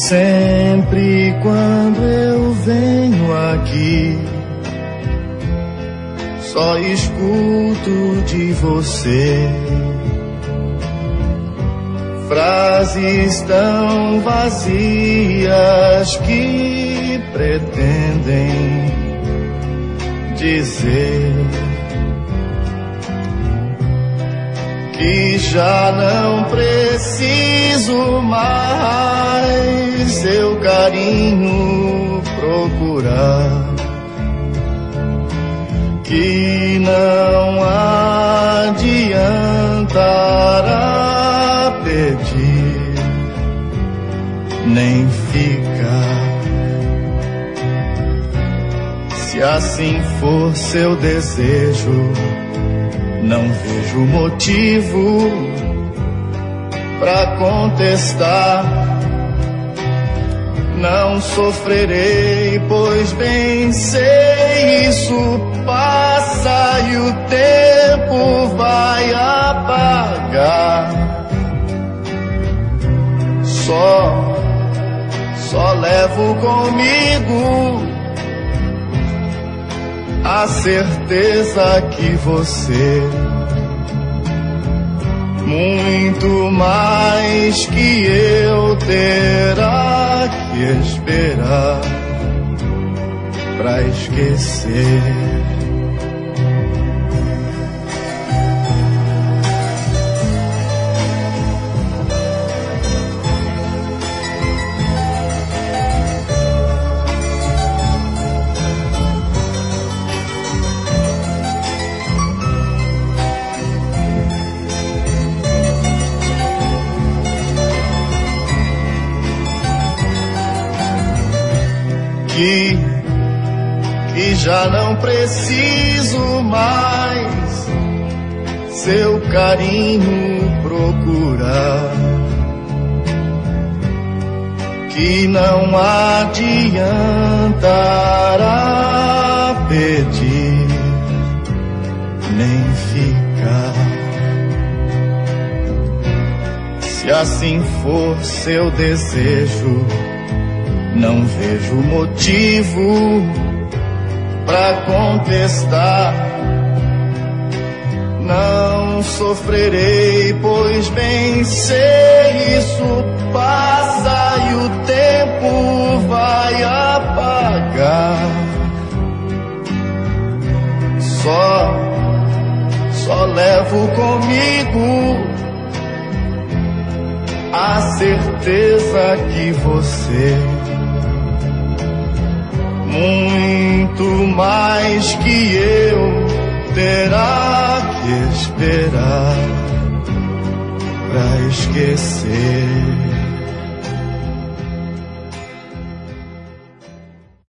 Sempre quando eu venho aqui, só escuto de você frases tão vazias que pretendem dizer que já não preciso mais seu carinho procurar, que não adiantará pedir nem ficar. Se assim for seu desejo, não vejo motivo pra contestar. Não sofrerei, pois bem sei isso passa e o tempo vai apagar. Só levo comigo a certeza que você, muito mais que eu, terá que esperar pra esquecer. Que já não preciso mais seu carinho procurar, que não adiantará pedir nem ficar. Se assim for seu desejo, não vejo motivo pra contestar. Não sofrerei, pois bem sei isso passa e o tempo vai apagar. Só levo comigo a certeza que você, muito mais que eu, terá que esperar pra esquecer.